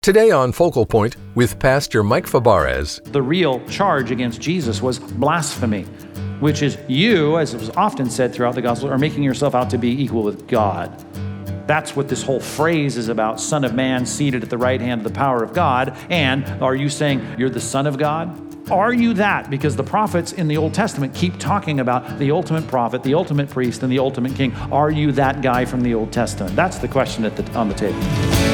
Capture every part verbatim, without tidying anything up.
Today on Focal Point with Pastor Mike Fabarez. The real charge against Jesus was blasphemy, which is you, as was often said throughout the gospel, are making yourself out to be equal with God. That's what this whole phrase is about, Son of Man seated at the right hand of the power of God. And are you saying you're the Son of God? Are you that? Because the prophets in the Old Testament keep talking about the ultimate prophet, the ultimate priest, and the ultimate king. Are you that guy from the Old Testament? That's the question at the, on the table.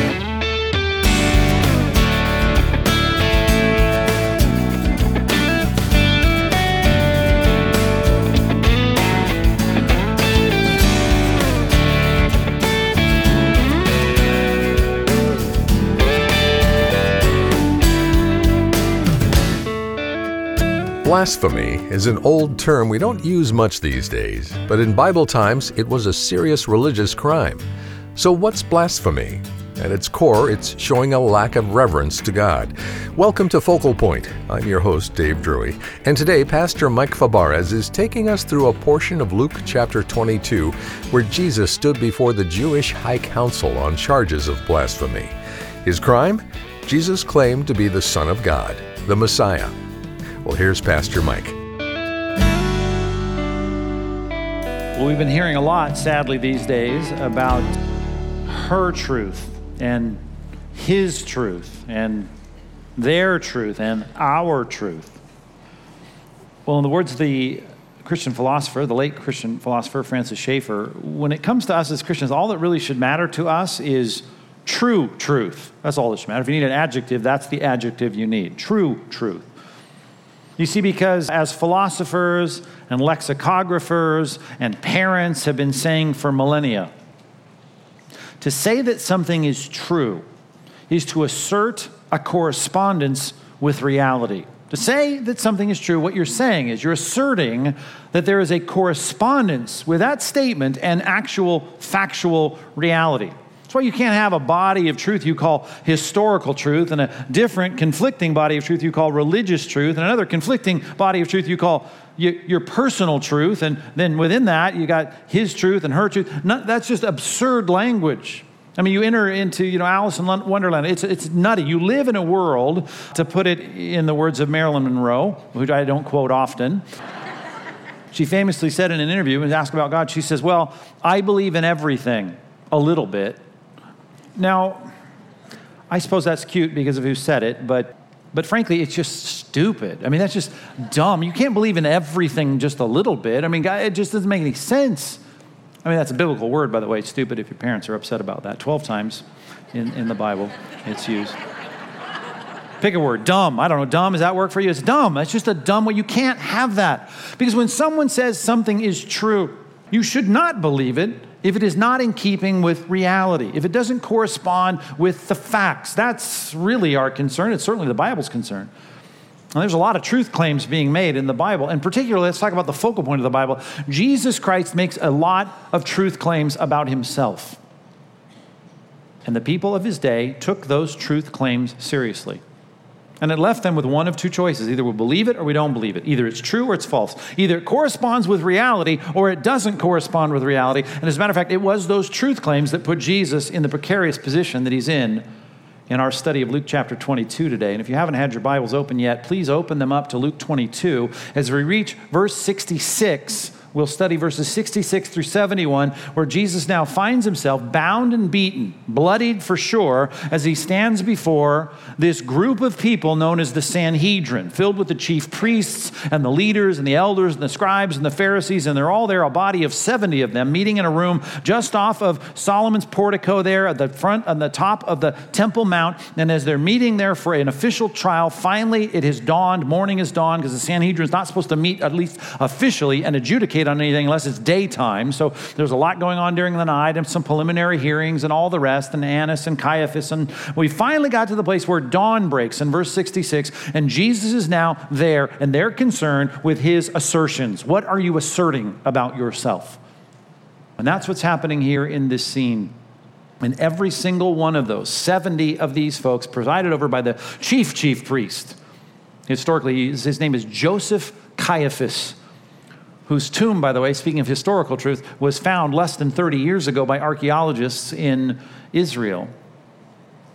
Blasphemy is an old term we don't use much these days, but in Bible times it was a serious religious crime. So what's blasphemy? At its core, it's showing a lack of reverence to God. Welcome to Focal Point. I'm your host, Dave Drury, and today Pastor Mike Fabarez is taking us through a portion of Luke chapter twenty-two where Jesus stood before the Jewish High Council on charges of blasphemy. His crime? Jesus claimed to be the Son of God, the Messiah. Well, here's Pastor Mike. Well, we've been hearing a lot, sadly, these days about her truth and his truth and their truth and our truth. Well, in the words of the Christian philosopher, the late Christian philosopher Francis Schaeffer, when it comes to us as Christians, all that really should matter to us is true truth. That's all that should matter. If you need an adjective, that's the adjective you need. True truth. You see, because as philosophers and lexicographers and parents have been saying for millennia, to say that something is true is to assert a correspondence with reality. To say that something is true, what you're saying is you're asserting that there is a correspondence with that statement and actual factual reality. That's why you can't have a body of truth you call historical truth and a different conflicting body of truth you call religious truth and another conflicting body of truth you call your personal truth. And then within that, you got his truth and her truth. Not, that's just absurd language. I mean, you enter into, you know, Alice in Wonderland. It's, it's nutty. You live in a world, to put it in the words of Marilyn Monroe, which I don't quote often. She famously said in an interview, when asked about God, she says, well, I believe in everything a little bit. Now, I suppose that's cute because of who said it, but but frankly, it's just stupid. I mean, that's just dumb. You can't believe in everything just a little bit. I mean, it just doesn't make any sense. I mean, that's a biblical word, by the way. It's stupid if your parents are upset about that. Twelve times in, in the Bible it's used. Pick a word. Dumb. I don't know. Dumb. Does that work for you? It's dumb. That's just a dumb way. You can't have that. Because when someone says something is true, you should not believe it if it is not in keeping with reality, if it doesn't correspond with the facts. That's really our concern. It's certainly the Bible's concern. And there's a lot of truth claims being made in the Bible. And particularly, let's talk about the focal point of the Bible. Jesus Christ makes a lot of truth claims about himself. And the people of his day took those truth claims seriously. And it left them with one of two choices. Either we believe it or we don't believe it. Either it's true or it's false. Either it corresponds with reality or it doesn't correspond with reality. And as a matter of fact, it was those truth claims that put Jesus in the precarious position that he's in in our study of Luke chapter twenty-two today. And if you haven't had your Bibles open yet, please open them up to Luke twenty-two. As we reach verse sixty-six, we'll study verses sixty-six through seventy-one, where Jesus now finds himself bound and beaten, bloodied for sure, as he stands before this group of people known as the Sanhedrin, filled with the chief priests and the leaders and the elders and the scribes and the Pharisees, and they're all there, a body of seventy of them, meeting in a room just off of Solomon's portico there at the front, on the top of the Temple Mount. And as they're meeting there for an official trial, finally it has dawned, morning has dawned, because the Sanhedrin is not supposed to meet, at least officially, and adjudicate on anything unless it's daytime. So there's a lot going on during the night and some preliminary hearings and all the rest, and Annas and Caiaphas. And we finally got to the place where dawn breaks in verse sixty-six, and Jesus is now there, and they're concerned with his assertions. What are you asserting about yourself? And that's what's happening here in this scene. And every single one of those, seventy of these folks, presided over by the chief, chief priest. Historically, his name is Joseph Caiaphas, whose tomb, by the way, speaking of historical truth, was found less than thirty years ago by archaeologists in Israel.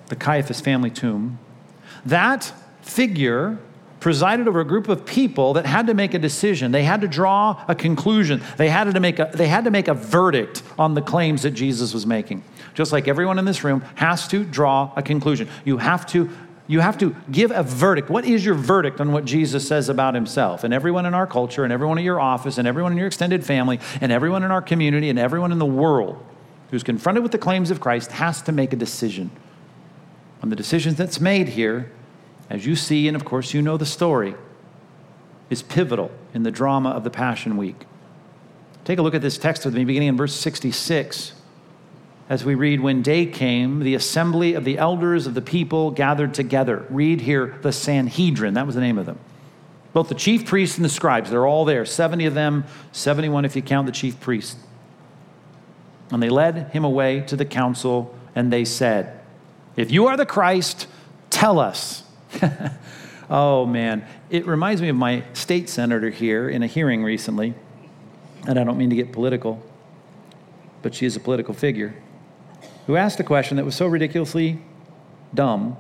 the Caiaphas family tomb, that figure presided over a group of people that had to make a decision. They had to draw a conclusion. They had to make a, they had to make a verdict on the claims that Jesus was making. Just like everyone in this room has to draw a conclusion. You have to, you have to give a verdict. What is your verdict on what Jesus says about himself? And everyone in our culture, and everyone in your office, and everyone in your extended family, and everyone in our community, and everyone in the world who's confronted with the claims of Christ has to make a decision. And the decision that's made here, as you see, and of course you know the story, is pivotal in the drama of the Passion Week. Take a look at this text with me, beginning in verse sixty-six. As we read, when day came, the assembly of the elders of the people gathered together. Read here, the Sanhedrin, that was the name of them. Both the chief priests and the scribes, they're all there, seventy of them, seventy-one if you count the chief priest. And they led him away to the council, and they said, if you are the Christ, tell us. Oh, man. It reminds me of my state senator here in a hearing recently. And I don't mean to get political, but she is a political figure, who asked a question that was so ridiculously dumb.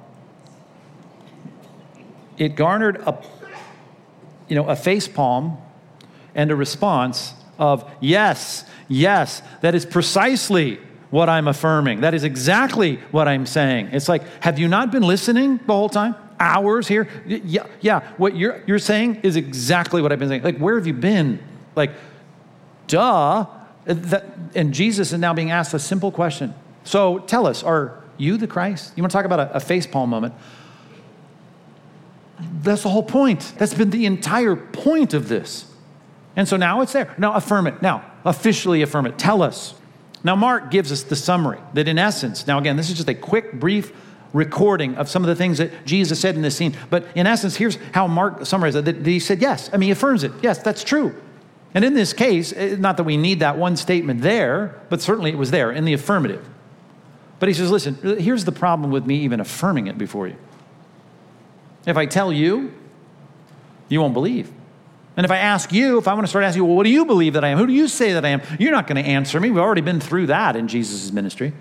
It garnered a, you know, a facepalm and a response of, yes, yes, that is precisely what I'm affirming. That is exactly what I'm saying. It's like, have you not been listening the whole time? Hours here? Yeah, yeah. What you're you're saying is exactly what I've been saying. Like, where have you been? Like, duh. That, and Jesus is now being asked a simple question. So tell us, are you the Christ? You want to talk about a, a facepalm moment? That's the whole point. That's been the entire point of this. And so now it's there. Now affirm it. Now officially affirm it. Tell us. Now Mark gives us the summary that in essence, now again, this is just a quick, brief recording of some of the things that Jesus said in this scene. But in essence, here's how Mark summarized it. That he said, yes. I mean, he affirms it. Yes, that's true. And in this case, not that we need that one statement there, but certainly it was there in the affirmative. But he says, listen, here's the problem with me even affirming it before you. If I tell you, you won't believe. And if I ask you, if I want to start asking you, well, what do you believe that I am? Who do you say that I am? You're not going to answer me. We've already been through that in Jesus' ministry.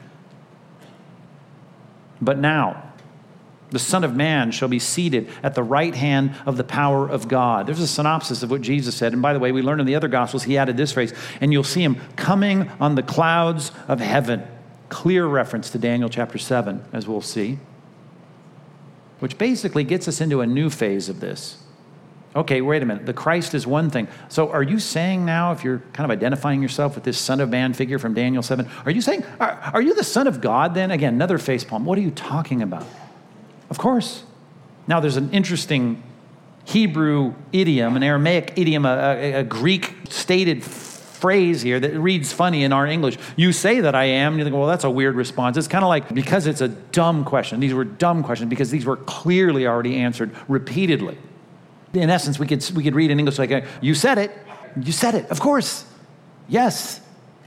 But now, the Son of Man shall be seated at the right hand of the power of God. There's a synopsis of what Jesus said. And by the way, we learned in the other Gospels, he added this phrase, and you'll see him coming on the clouds of heaven. Clear reference to Daniel chapter seven, as we'll see, which basically gets us into a new phase of this. Okay, wait a minute. The Christ is one thing. So are you saying now, if you're kind of identifying yourself with this Son of Man figure from Daniel seven, are you saying, are, are you the Son of God then? Again, another facepalm. What are you talking about? Of course. Now, there's an interesting Hebrew idiom, an Aramaic idiom, a, a, a Greek stated phrase here that reads funny in our English. You say that I am, and you think, well, that's a weird response. It's kind of like, because it's a dumb question. These were dumb questions because these were clearly already answered repeatedly. In essence, we could we could read in English like, you said it, you said it, of course, yes.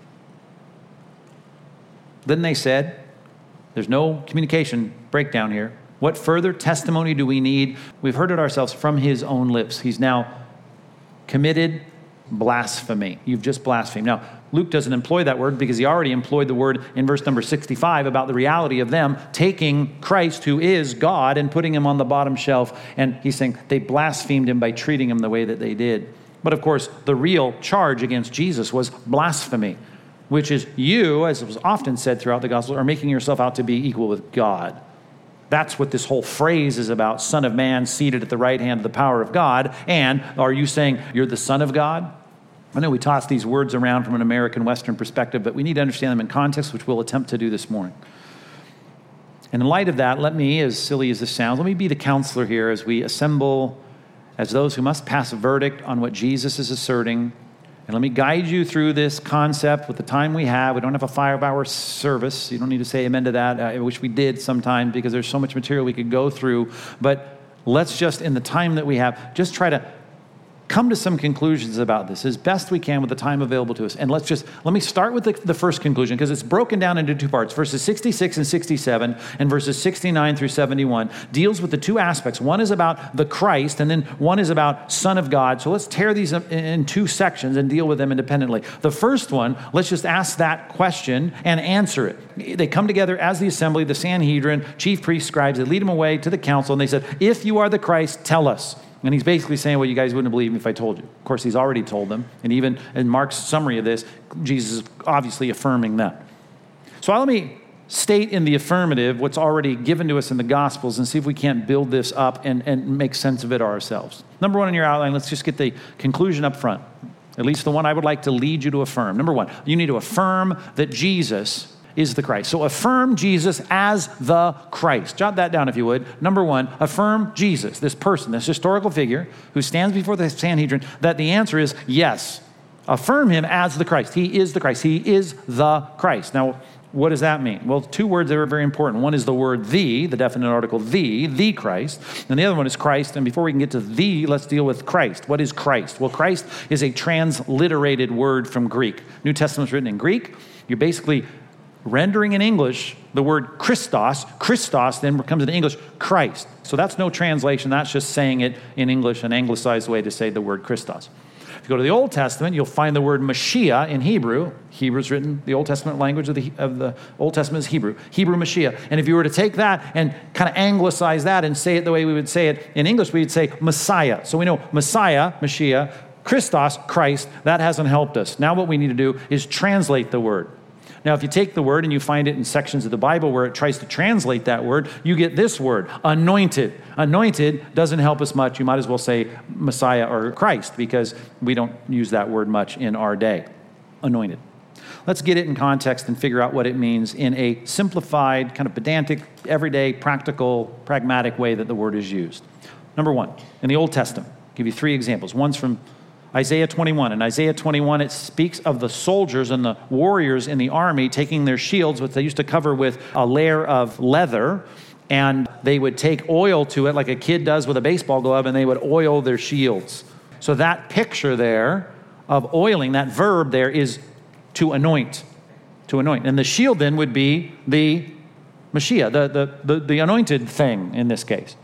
Then they said, there's no communication breakdown here. What further testimony do we need? We've heard it ourselves from his own lips. He's now committed blasphemy. You've just blasphemed. Now, Luke doesn't employ that word because he already employed the word in verse number sixty-five about the reality of them taking Christ, who is God, and putting him on the bottom shelf. And he's saying they blasphemed him by treating him the way that they did. But of course, the real charge against Jesus was blasphemy, which is you, as was often said throughout the gospel, are making yourself out to be equal with God. That's what this whole phrase is about, Son of Man seated at the right hand of the power of God. And are you saying you're the Son of God? I know we toss these words around from an American Western perspective, but we need to understand them in context, which we'll attempt to do this morning. And in light of that, let me, as silly as this sounds, let me be the counselor here as we assemble as those who must pass a verdict on what Jesus is asserting. And let me guide you through this concept with the time we have. We don't have a five-hour service. You don't need to say amen to that. I wish we did sometime because there's so much material we could go through. But let's just, in the time that we have, just try to come to some conclusions about this as best we can with the time available to us. And let's just, let me start with the, the first conclusion, because it's broken down into two parts. Verses sixty-six and sixty-seven and verses sixty-nine through seventy-one deals with the two aspects. One is about the Christ, and then one is about Son of God. So let's tear these up in two sections and deal with them independently. The first one, let's just ask that question and answer it. They come together as the assembly, the Sanhedrin, chief priests, scribes. They lead them away to the council, and they said, if you are the Christ, tell us. And he's basically saying, well, you guys wouldn't believe me if I told you. Of course, he's already told them. And even in Mark's summary of this, Jesus is obviously affirming that. So let me state in the affirmative what's already given to us in the Gospels and see if we can't build this up and, and make sense of it ourselves. Number one in your outline, let's just get the conclusion up front. At least the one I would like to lead you to affirm. Number one, you need to affirm that Jesus is the Christ. So affirm Jesus as the Christ. Jot that down if you would. Number one, affirm Jesus, this person, this historical figure who stands before the Sanhedrin, that the answer is yes. Affirm him as the Christ. He is the Christ. He is the Christ. Now, what does that mean? Well, two words that are very important. One is the word the, the definite article the, the Christ. And the other one is Christ. And before we can get to the, let's deal with Christ. What is Christ? Well, Christ is a transliterated word from Greek. New Testament's written in Greek. You're basically rendering in English the word Christos. Christos then becomes in English Christ. So that's no translation. That's just saying it in English, an anglicized way to say the word Christos. If you go to the Old Testament, you'll find the word Mashiach in Hebrew. Hebrew's written, the Old Testament language of the, of the Old Testament is Hebrew. Hebrew Mashiach. And if you were to take that and kind of anglicize that and say it the way we would say it in English, we would say Messiah. So we know Messiah, Mashiach, Christos, Christ. That hasn't helped us. Now what we need to do is translate the word. Now, if you take the word and you find it in sections of the Bible where it tries to translate that word, you get this word, anointed. Anointed doesn't help us much. You might as well say Messiah or Christ, because we don't use that word much in our day. Anointed. Let's get it in context and figure out what it means in a simplified, kind of pedantic, everyday, practical, pragmatic way that the word is used. Number one, in the Old Testament, I'll give you three examples. One's from Isaiah twenty-one. In Isaiah twenty-one, it speaks of the soldiers and the warriors in the army taking their shields, which they used to cover with a layer of leather, and they would take oil to it like a kid does with a baseball glove, and they would oil their shields. So that picture there of oiling, that verb there is to anoint, to anoint. And the shield then would be the Mashiach, the, the, the, the anointed thing in this case.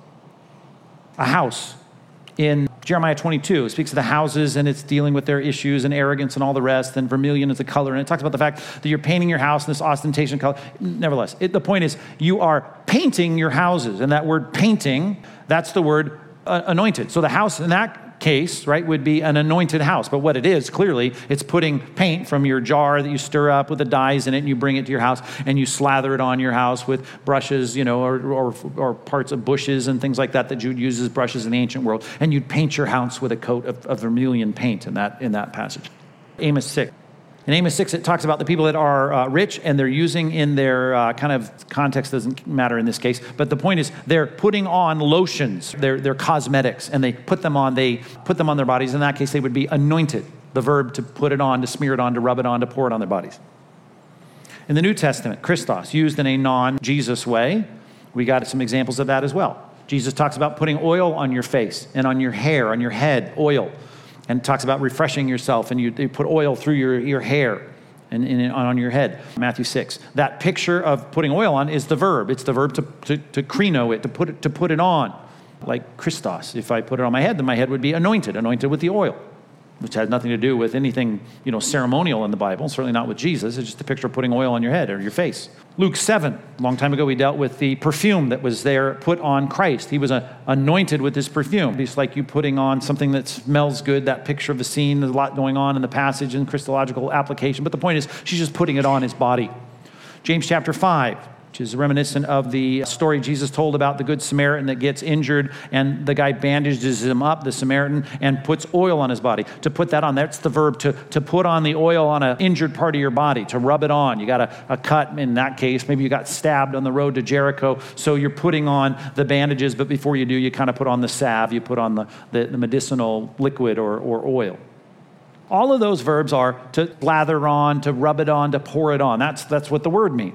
A house. In Jeremiah twenty-two, it speaks of the houses, and it's dealing with their issues and arrogance and all the rest, and vermilion is the color, and it talks about the fact that you're painting your house in this ostentation color. Nevertheless, it, the point is you are painting your houses, and that word painting, that's the word uh, anointed. So the house in that case, right, would be an anointed house. But what it is, clearly, it's putting paint from your jar that you stir up with the dyes in it, and you bring it to your house, and you slather it on your house with brushes, you know, or, or, or parts of bushes and things like that that you'd use as brushes in the ancient world. And you'd paint your house with a coat of, of vermilion paint in that, in that passage. Amos six. In Amos six, it talks about the people that are uh, rich, and they're using in their uh, kind of context, doesn't matter in this case, but the point is they're putting on lotions, they're, they're cosmetics, and they put them on, they put them on their bodies. In that case, they would be anointed, the verb to put it on, to smear it on, to rub it on, to pour it on their bodies. In the New Testament, Christos, used in a non-Jesus way, we got some examples of that as well. Jesus talks about putting oil on your face and on your hair, on your head, oil. And talks about refreshing yourself, and you, you put oil through your, your hair and, and on your head. Matthew six. That picture of putting oil on is the verb. It's the verb to, to, to krino it, to put it, to put it on. Like Christos. If I put it on my head, then my head would be anointed, anointed with the oil, which has nothing to do with anything, you know, ceremonial in the Bible, certainly not with Jesus. It's just a picture of putting oil on your head or your face. Luke seven, a long time ago, we dealt with the perfume that was there put on Christ. He was uh, anointed with this perfume. It's like you putting on something that smells good, that picture of a scene. There's a lot going on in the passage and Christological application. But the point is, she's just putting it on his body. James chapter five, which is reminiscent of the story Jesus told about the Good Samaritan that gets injured, and the guy bandages him up, the Samaritan, and puts oil on his body. To put that on, that's the verb, to, to put on the oil on an injured part of your body, to rub it on. You got a, a cut in that case. Maybe you got stabbed on the road to Jericho, so you're putting on the bandages, but before you do, you kind of put on the salve, you put on the, the, the medicinal liquid or, or oil. All of those verbs are to lather on, to rub it on, to pour it on. That's, that's what the word means.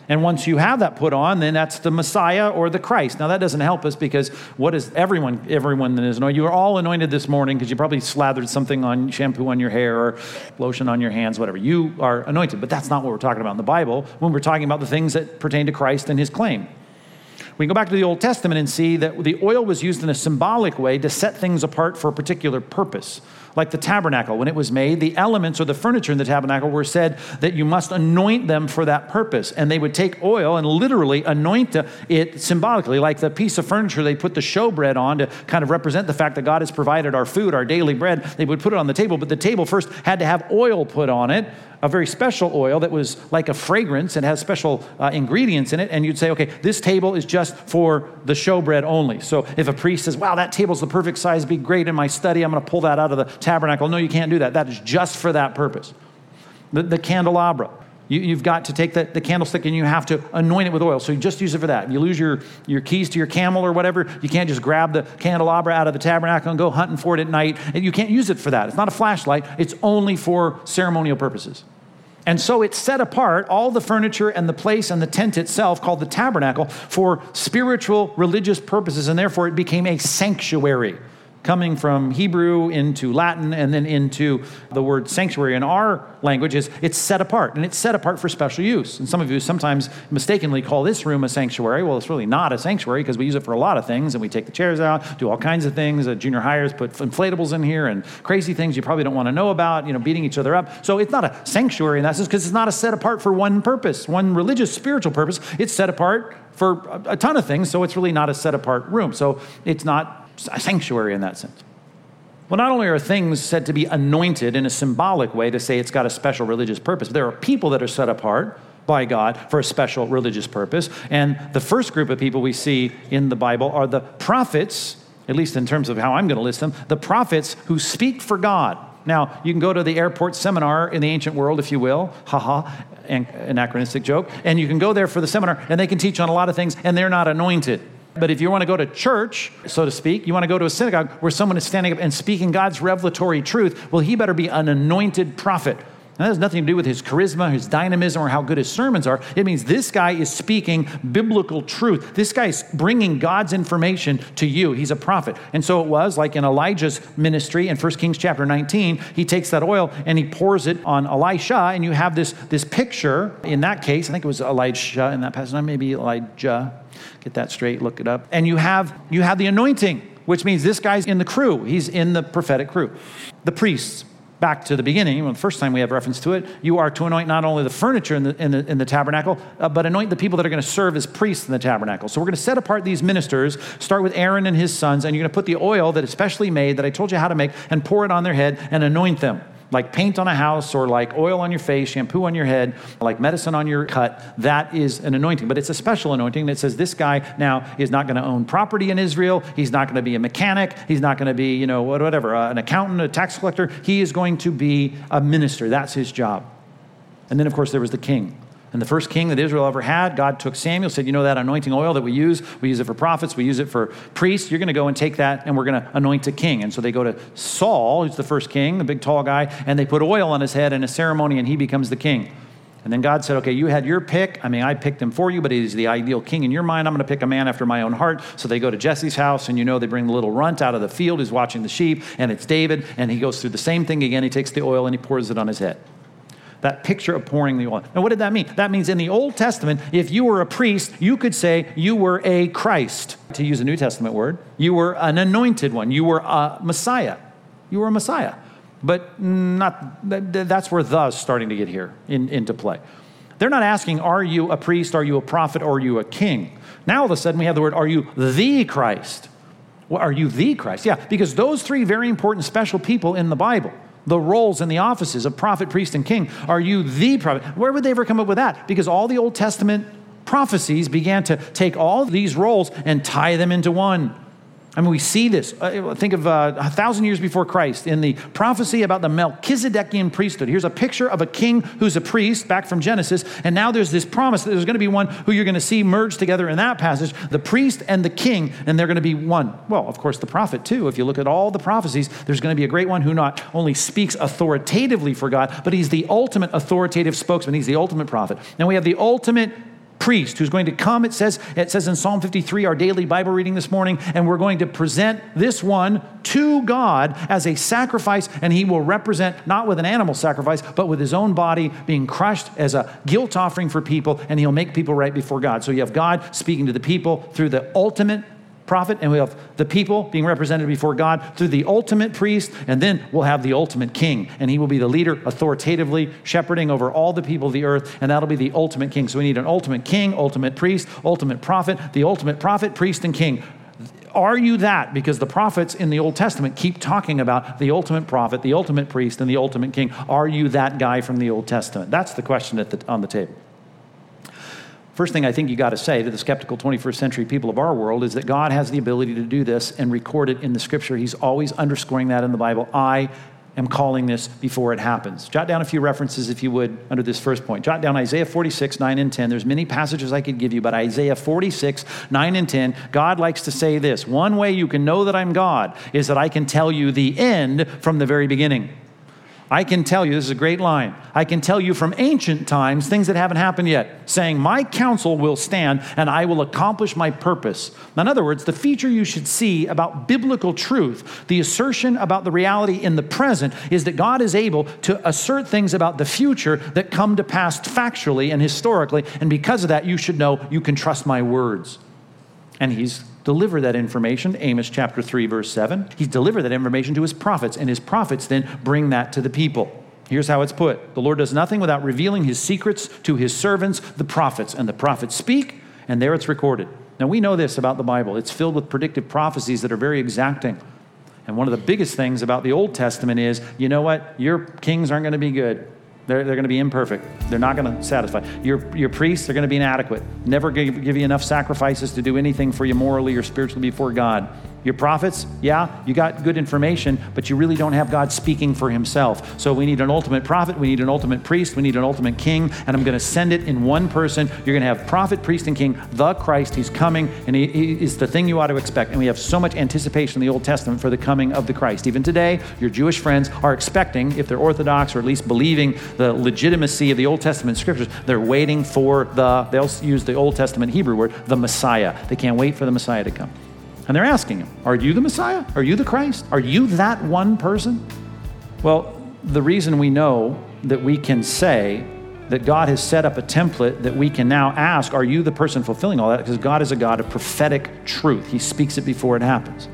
And once you have that put on, then that's the Messiah or the Christ. Now, that doesn't help us because what is everyone, everyone that is anointed? You are all anointed this morning because you probably slathered something on, shampoo on your hair or lotion on your hands, whatever. You are anointed, but that's not what we're talking about in the Bible when we're talking about the things that pertain to Christ and his claim. We can go back to the Old Testament and see that the oil was used in a symbolic way to set things apart for a particular purpose. Like the tabernacle, when it was made, the elements or the furniture in the tabernacle were said that you must anoint them for that purpose. And they would take oil and literally anoint it symbolically. Like the piece of furniture they put the showbread on to kind of represent the fact that God has provided our food, our daily bread. They would put it on the table, but the table first had to have oil put on it, a very special oil that was like a fragrance and has special uh, ingredients in it. And you'd say, okay, this table is just for the showbread only. So if a priest says, wow, that table's the perfect size, it'd be great in my study, I'm going to pull that out of the tabernacle. No, you can't do that. That is just for that purpose. The, the candelabra. You, you've got to take the, the candlestick and you have to anoint it with oil. So you just use it for that. You lose your, your keys to your camel or whatever, you can't just grab the candelabra out of the tabernacle and go hunting for it at night. And you can't use it for that. It's not a flashlight. It's only for ceremonial purposes. And so it set apart all the furniture and the place and the tent itself, called the tabernacle, for spiritual, religious purposes, and therefore it became a sanctuary, coming from Hebrew into Latin and then into the word sanctuary in our language. Is it's set apart, and it's set apart for special use. And some of you sometimes mistakenly call this room a sanctuary. Well, it's really not a sanctuary because we use it for a lot of things, and we take the chairs out, do all kinds of things. Uh, junior hires put inflatables in here and crazy things you probably don't want to know about, you know, beating each other up. So it's not a sanctuary in that sense because it's not a set apart for one purpose, one religious, spiritual purpose. It's set apart for a, a ton of things, so it's really not a set apart room. So it's not a sanctuary in that sense. Well, not only are things said to be anointed in a symbolic way to say it's got a special religious purpose, but there are people that are set apart by God for a special religious purpose. And the first group of people we see in the Bible are the prophets, at least in terms of how I'm going to list them, the prophets who speak for God. Now, you can go to the airport seminar in the ancient world, if you will, haha, an anachronistic joke, and you can go there for the seminar, and they can teach on a lot of things, and they're not anointed. But if you want to go to church, so to speak, you want to go to a synagogue where someone is standing up and speaking God's revelatory truth, well, he better be an anointed prophet. And that has nothing to do with his charisma, his dynamism, or how good his sermons are. It means this guy is speaking biblical truth. This guy is bringing God's information to you. He's a prophet. And so it was like in Elijah's ministry in First Kings chapter nineteen, he takes that oil and he pours it on Elisha, and you have this, this picture. In that case, I think it was Elisha in that passage, maybe Elijah. Get that straight, look it up. And you have you have the anointing, which means this guy's in the crew. He's in the prophetic crew. The priests, back to the beginning, well, the first time we have reference to it, you are to anoint not only the furniture in the, in the, in the tabernacle, uh, but anoint the people that are going to serve as priests in the tabernacle. So we're going to set apart these ministers, start with Aaron and his sons, and you're going to put the oil that is specially made, that I told you how to make, and pour it on their head and anoint them. Like paint on a house or like oil on your face, shampoo on your head, like medicine on your cut. That is an anointing. But it's a special anointing that says this guy now is not going to own property in Israel. He's not going to be a mechanic. He's not going to be, you know, whatever, uh, an accountant, a tax collector. He is going to be a minister. That's his job. And then, of course, there was the king. And the first king that Israel ever had, God took Samuel, said, you know that anointing oil that we use, we use it for prophets, we use it for priests. You're going to go and take that, and we're going to anoint a king. And so they go to Saul, who's the first king, the big tall guy, and they put oil on his head in a ceremony, and he becomes the king. And then God said, okay, you had your pick. I mean, I picked him for you, but he's the ideal king in your mind. I'm going to pick a man after my own heart. So they go to Jesse's house, and you know they bring the little runt out of the field who's watching the sheep, and it's David, and he goes through the same thing again. He takes the oil, and he pours it on his head. That picture of pouring the oil. Now, what did that mean? That means in the Old Testament, if you were a priest, you could say you were a Christ, to use a New Testament word. You were an anointed one. You were a Messiah. You were a Messiah. But not. That's where the's starting to get here in, into play. They're not asking, are you a priest, are you a prophet, or are you a king? Now, all of a sudden, we have the word, are you the Christ? Well, are you the Christ? Yeah, because those three very important special people in the Bible, the roles and the offices of prophet, priest, and king. Are you the prophet? Where would they ever come up with that? Because all the Old Testament prophecies began to take all these roles and tie them into one. I mean, we see this. Uh, think of uh, a thousand years before Christ in the prophecy about the Melchizedekian priesthood. Here's a picture of a king who's a priest back from Genesis. And now there's this promise that there's going to be one who you're going to see merged together in that passage, the priest and the king, and they're going to be one. Well, of course, the prophet too. If you look at all the prophecies, there's going to be a great one who not only speaks authoritatively for God, but he's the ultimate authoritative spokesman. He's the ultimate prophet. And we have the ultimate priest who's going to come, it says, it says in Psalm fifty-three, our daily Bible reading this morning, and we're going to present this one to God as a sacrifice, and he will represent, not with an animal sacrifice, but with his own body being crushed as a guilt offering for people, and he'll make people right before God. So you have God speaking to the people through the ultimate prophet, and we have the people being represented before God through the ultimate priest, and then we'll have the ultimate king, and he will be the leader authoritatively shepherding over all the people of the earth, and that'll be the ultimate king. So we need an ultimate king, ultimate priest, ultimate prophet, the ultimate prophet, priest, and king. Are you that? Because the prophets in the Old Testament keep talking about the ultimate prophet, the ultimate priest, and the ultimate king. Are you that guy from the Old Testament? That's the question at the, on the table. First thing I think you got to say to the skeptical twenty-first century people of our world is that God has the ability to do this and record it in the scripture. He's always underscoring that in the Bible. I am calling this before it happens. Jot down a few references, if you would, under this first point. Jot down Isaiah forty-six, nine and ten. There's many passages I could give you, but Isaiah forty-six, nine and ten, God likes to say this: one way you can know that I'm God is that I can tell you the end from the very beginning. I can tell you, this is a great line, I can tell you from ancient times things that haven't happened yet, saying, my counsel will stand and I will accomplish my purpose. In other words, the feature you should see about biblical truth, the assertion about the reality in the present, is that God is able to assert things about the future that come to pass factually and historically, and because of that, you should know you can trust my words. And he's delivered that information, Amos chapter three, verse seven. He's delivered that information to his prophets, and his prophets then bring that to the people. Here's how it's put. The Lord does nothing without revealing his secrets to his servants, the prophets. And the prophets speak, and there it's recorded. Now, we know this about the Bible. It's filled with predictive prophecies that are very exacting. And one of the biggest things about the Old Testament is, you know what? Your kings aren't going to be good. They're, they're going to be imperfect. They're not going to satisfy. Your, your priests are going to be inadequate. Never give, give you enough sacrifices to do anything for you morally or spiritually before God. Your prophets, yeah, you got good information, but you really don't have God speaking for himself. So we need an ultimate prophet, we need an ultimate priest, we need an ultimate king, and I'm going to send it in one person. You're going to have prophet, priest, and king, the Christ. He's coming, and he, he is the thing you ought to expect. And we have so much anticipation in the Old Testament for the coming of the Christ. Even today, your Jewish friends are expecting, if they're Orthodox or at least believing the legitimacy of the Old Testament scriptures, they're waiting for the, they'll use the Old Testament Hebrew word, the Messiah. They can't wait for the Messiah to come. And they're asking him, are you the Messiah? Are you the Christ? Are you that one person? Well, the reason we know that we can say that God has set up a template that we can now ask, are you the person fulfilling all that? Because God is a God of prophetic truth. He speaks it before it happens.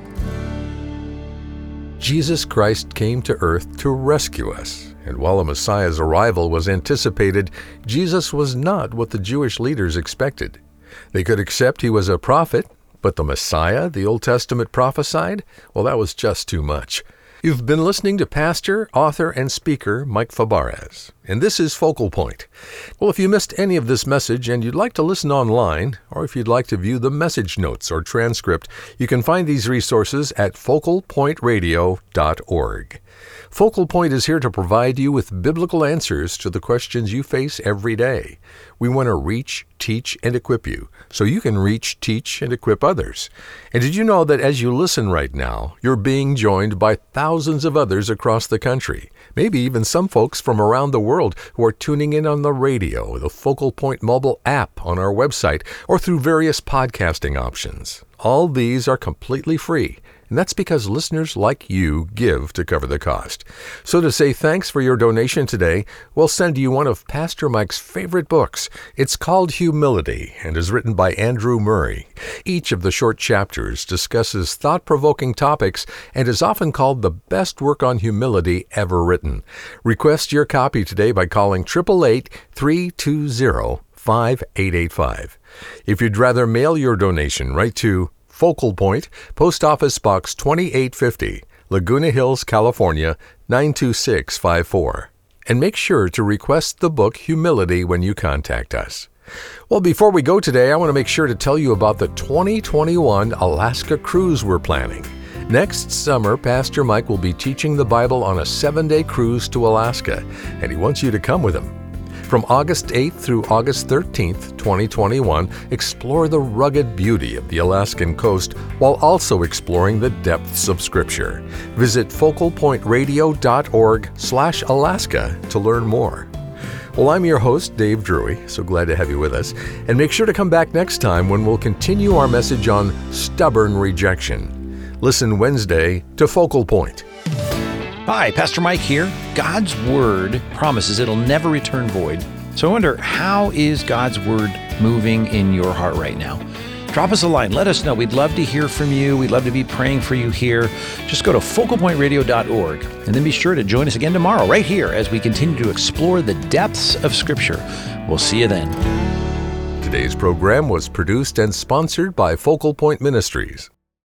Jesus Christ came to earth to rescue us. And while a Messiah's arrival was anticipated, Jesus was not what the Jewish leaders expected. They could accept he was a prophet, but the Messiah the Old Testament prophesied? Well, that was just too much. You've been listening to pastor, author, and speaker Mike Fabarez, and this is Focal Point. Well, if you missed any of this message and you'd like to listen online, or if you'd like to view the message notes or transcript, you can find these resources at focal point radio dot org. Focal Point is here to provide you with biblical answers to the questions you face every day. We want to reach, teach, and equip you so you can reach, teach, and equip others. And did you know that as you listen right now, you're being joined by thousands of others across the country, maybe even some folks from around the world who are tuning in on the radio, the Focal Point mobile app, on our website, or through various podcasting options. All these are completely free. And that's because listeners like you give to cover the cost. So to say thanks for your donation today, we'll send you one of Pastor Mike's favorite books. It's called Humility and is written by Andrew Murray. Each of the short chapters discusses thought-provoking topics and is often called the best work on humility ever written. Request your copy today by calling eight eight eight, three two zero, five eight eight five. If you'd rather mail your donation right to Focal Point, Post Office Box twenty-eight fifty, Laguna Hills, California, nine two six five four. And make sure to request the book Humility when you contact us. Well, before we go today, I want to make sure to tell you about the twenty twenty-one Alaska cruise we're planning. Next summer, Pastor Mike will be teaching the Bible on a seven-day cruise to Alaska, and he wants you to come with him. From August eighth through August thirteenth, twenty twenty-one, explore the rugged beauty of the Alaskan coast while also exploring the depths of Scripture. Visit focal point radio dot org slash Alaska to learn more. Well, I'm your host, Dave Drury, so glad to have you with us. And make sure to come back next time when we'll continue our message on stubborn rejection. Listen Wednesday to Focal Point. Hi, Pastor Mike here. God's Word promises it'll never return void. So I wonder, how is God's Word moving in your heart right now? Drop us a line. Let us know. We'd love to hear from you. We'd love to be praying for you here. Just go to focal point radio dot org and then be sure to join us again tomorrow right here as we continue to explore the depths of Scripture. We'll see you then. Today's program was produced and sponsored by Focal Point Ministries.